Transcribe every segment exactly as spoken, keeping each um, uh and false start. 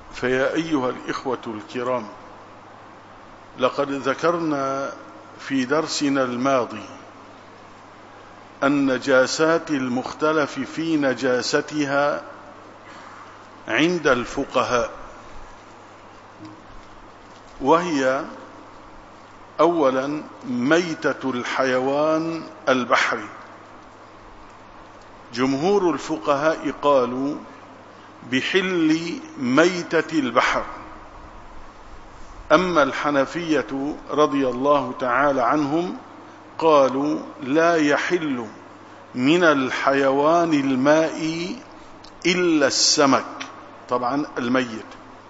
فيا أيها الإخوة الكرام، لقد ذكرنا في درسنا الماضي النجاسات المختلف في نجاستها عند الفقهاء، وهي أولا ميتة الحيوان البحري. جمهور الفقهاء قالوا بحل ميتة البحر، أما الحنفية رضي الله تعالى عنهم قالوا لا يحل من الحيوان المائي إلا السمك، طبعا الميت.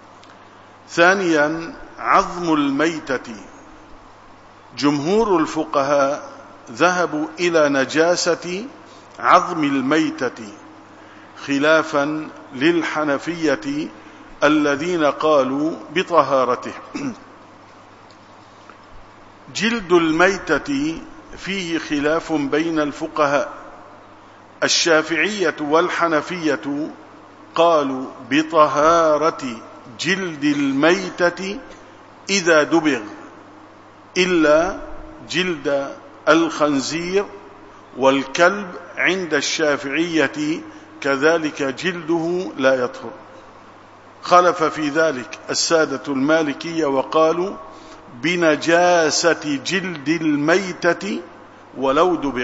ثانيا عظم الميتة، جمهور الفقهاء ذهبوا إلى نجاسة عظم الميتة خلافا للحنفية الذين قالوا بطهارته. جلد الميتة فيه خلاف بين الفقهاء، الشافعية والحنفية قالوا بطهارة جلد الميتة إذا دبغ، إلا جلد الخنزير والكلب عند الشافعية كذلك جلده لا يطهر. خلف في ذلك السادة المالكية وقالوا بنجاسة جلد الميتة ولو دبغ.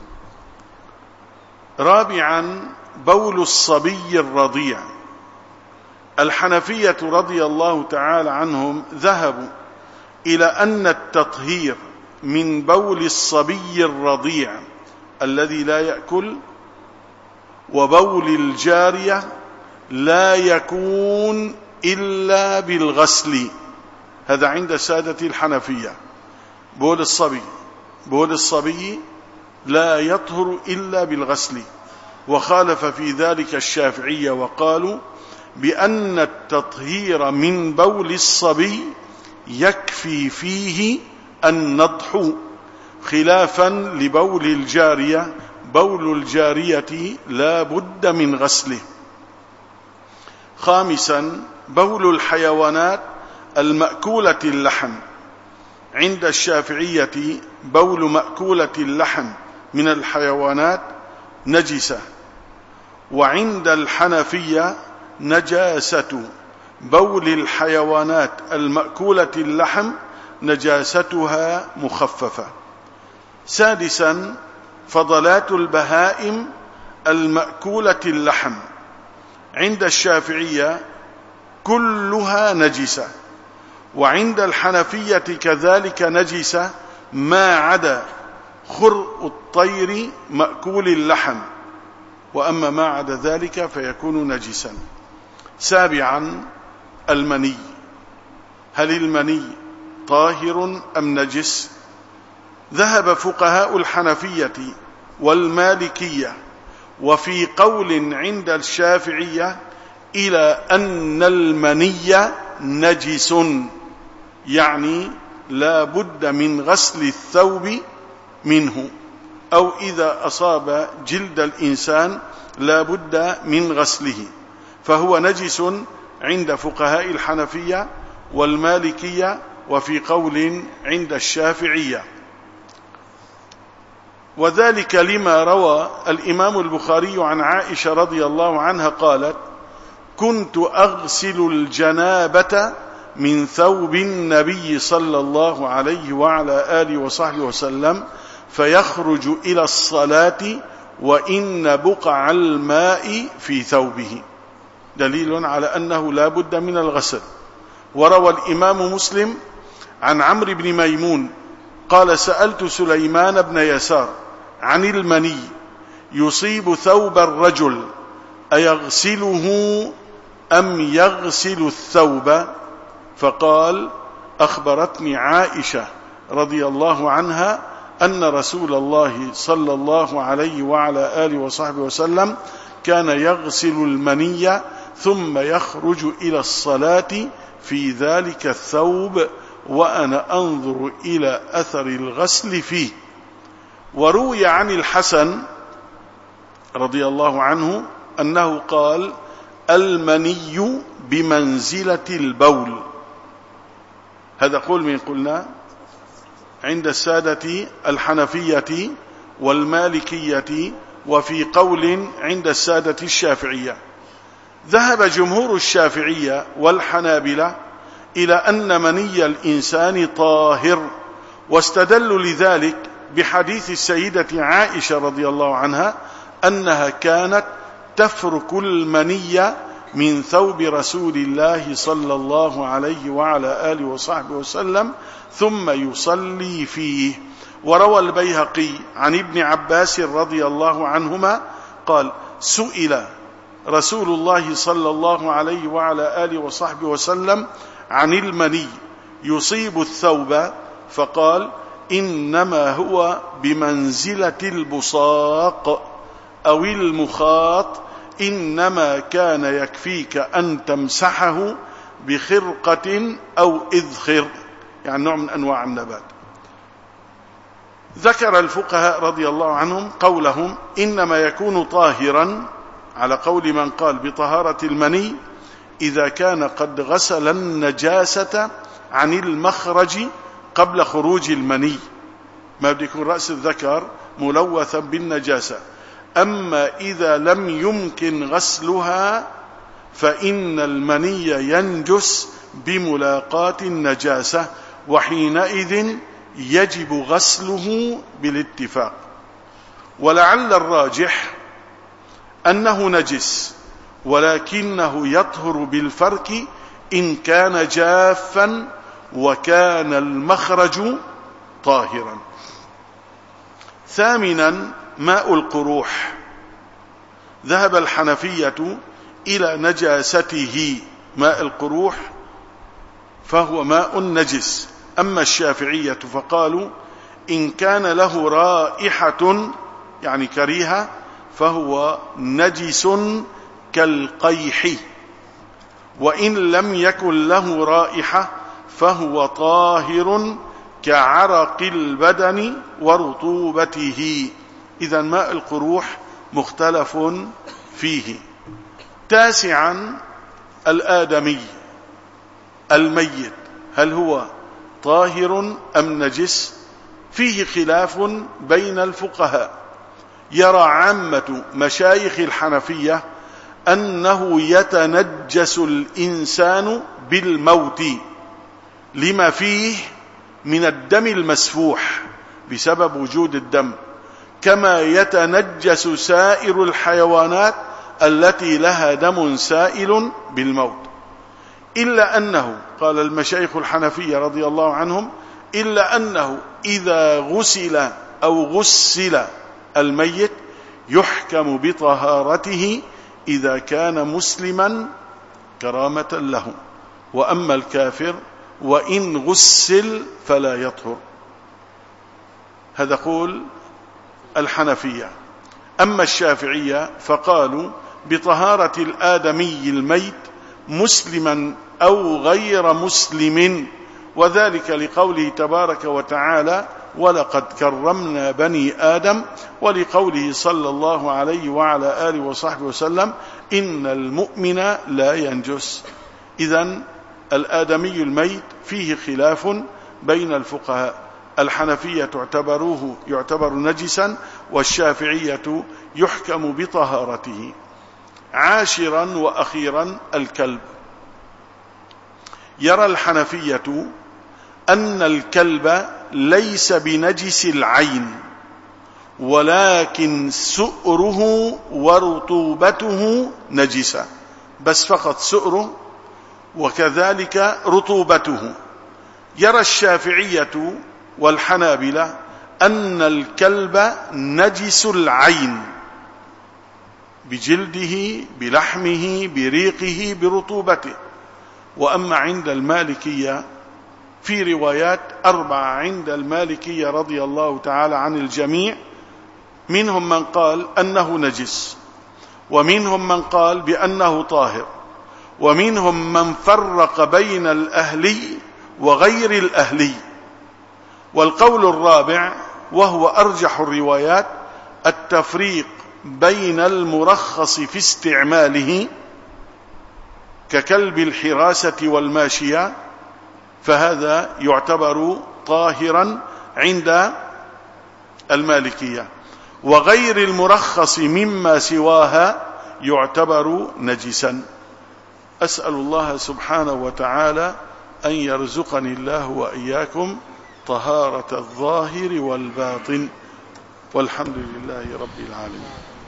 رابعا بول الصبي الرضيع، الحنفية رضي الله تعالى عنهم ذهبوا إلى أن التطهير من بول الصبي الرضيع الذي لا يأكل وبول الجارية لا يكون إلا بالغسل، هذا عند سادة الحنفية. بول الصبي بول الصبي لا يطهر إلا بالغسل. وخالف في ذلك الشافعية وقالوا بأن التطهير من بول الصبي يكفي فيه النضح، خلافا لبول الجارية، بول الجارية لا بد من غسله. خامسا بول الحيوانات المأكولة اللحم، عند الشافعية بول مأكولة اللحم من الحيوانات نجسة، وعند الحنفية نجاسة بول الحيوانات المأكولة اللحم نجاستها مخففة. سادسا فضلات البهائم المأكولة اللحم، عند الشافعية كلها نجسة، وعند الحنفية كذلك نجسة ما عدا خرء الطير مأكول اللحم، وأما ما عدا ذلك فيكون نجسا. سابعا المني، هل المني طاهر أم نجس؟ ذهب فقهاء الحنفية والمالكية وفي قول عند الشافعية إلى أن المني نجس، يعني لا بد من غسل الثوب منه، أو إذا أصاب جلد الإنسان لا بد من غسله، فهو نجس عند فقهاء الحنفية والمالكية وفي قول عند الشافعية. وذلك لما روى الإمام البخاري عن عائشة رضي الله عنها قالت كنت أغسل الجنابة من ثوب النبي صلى الله عليه وعلى آله وصحبه وسلم فيخرج إلى الصلاة وإن بقع الماء في ثوبه، دليل على أنه لا بد من الغسل. وروى الإمام مسلم عن عمرو بن ميمون قال سألت سليمان بن يسار عن المني يصيب ثوب الرجل أيغسله أم يغسل الثوب؟ فقال أخبرتني عائشة رضي الله عنها أن رسول الله صلى الله عليه وعلى آله وصحبه وسلم كان يغسل المني ثم يخرج إلى الصلاة في ذلك الثوب وأنا أنظر إلى أثر الغسل فيه. وروي عن الحسن رضي الله عنه أنه قال المني بمنزلة البول. هذا قول من قلنا عند السادة الحنفية والمالكية، وفي قول عند السادة الشافعية. ذهب جمهور الشافعية والحنابلة إلى أن مني الإنسان طاهر، واستدلوا لذلك بحديث السيدة عائشة رضي الله عنها أنها كانت تفرك المني من ثوب رسول الله صلى الله عليه وعلى آله وصحبه وسلم ثم يصلي فيه. وروى البيهقي عن ابن عباس رضي الله عنهما قال: سئل رسول الله صلى الله عليه وعلى آله وصحبه وسلم عن المني يصيب الثوب، فقال: إنما هو بمنزلة البصاق أو المخاط، إنما كان يكفيك أن تمسحه بخرقة أو إذخر، يعني نوع من أنواع النبات. ذكر الفقهاء رضي الله عنهم قولهم إنما يكون طاهرا على قول من قال بطهارة المني إذا كان قد غسل النجاسة عن المخرج قبل خروج المني، ما بده يكون رأس الذكر ملوثا بالنجاسة. أما إذا لم يمكن غسلها فإن المني ينجس بملاقاة النجاسة، وحينئذ يجب غسله بالاتفاق. ولعل الراجح أنه نجس، ولكنه يطهر بالفرك إن كان جافا وكان المخرج طاهرا. ثامنا، ماء القروح. ذهب الحنفية إلى نجاسته ماء القروح، فهو ماء نجس. أما الشافعية فقالوا إن كان له رائحة يعني كريهة فهو نجس كالقيح، وإن لم يكن له رائحة فهو طاهر كعرق البدن ورطوبته. إذا ماء القروح مختلف فيه. تاسعا، الآدمي الميت هل هو طاهر أم نجس؟ فيه خلاف بين الفقهاء. يرى عامة مشايخ الحنفية أنه يتنجس الإنسان بالموت لما فيه من الدم المسفوح بسبب وجود الدم، كما يتنجس سائر الحيوانات التي لها دم سائل بالموت. إلا أنه قال المشايخ الحنفية رضي الله عنهم إلا أنه إذا غسل أو غسل الميت يحكم بطهارته إذا كان مسلما كرامة له، وأما الكافر وإن غسل فلا يطهر. هذا قول الحنفية. أما الشافعية فقالوا بطهارة الآدمي الميت مسلما أو غير مسلم، وذلك لقوله تبارك وتعالى ولقد كرمنا بني آدم، ولقوله صلى الله عليه وعلى آله وصحبه وسلم إن المؤمن لا ينجس. إذن الآدمي الميت فيه خلاف بين الفقهاء. الحنفية تعتبروه يعتبر نجسا، والشافعية يحكم بطهارته. عاشرا وأخيرا، الكلب. يرى الحنفية أن الكلب ليس بنجس العين، ولكن سؤره ورطوبته نجسة، بس فقط سؤره وكذلك رطوبته. يرى الشافعية والحنابلة أن الكلب نجس العين بجلده بلحمه بريقه برطوبته. وأما عند المالكية في روايات أربعة عند المالكية رضي الله تعالى عن الجميع، منهم من قال أنه نجس، ومنهم من قال بأنه طاهر، ومنهم من فرق بين الأهلي وغير الأهلي. والقول الرابع وهو أرجح الروايات التفريق بين المرخص في استعماله ككلب الحراسة والماشية فهذا يعتبر طاهرا عند المالكية، وغير المرخص مما سواها يعتبر نجسا. أسأل الله سبحانه وتعالى أن يرزقني الله وإياكم طهارة الظاهر والباطن، والحمد لله رب العالمين.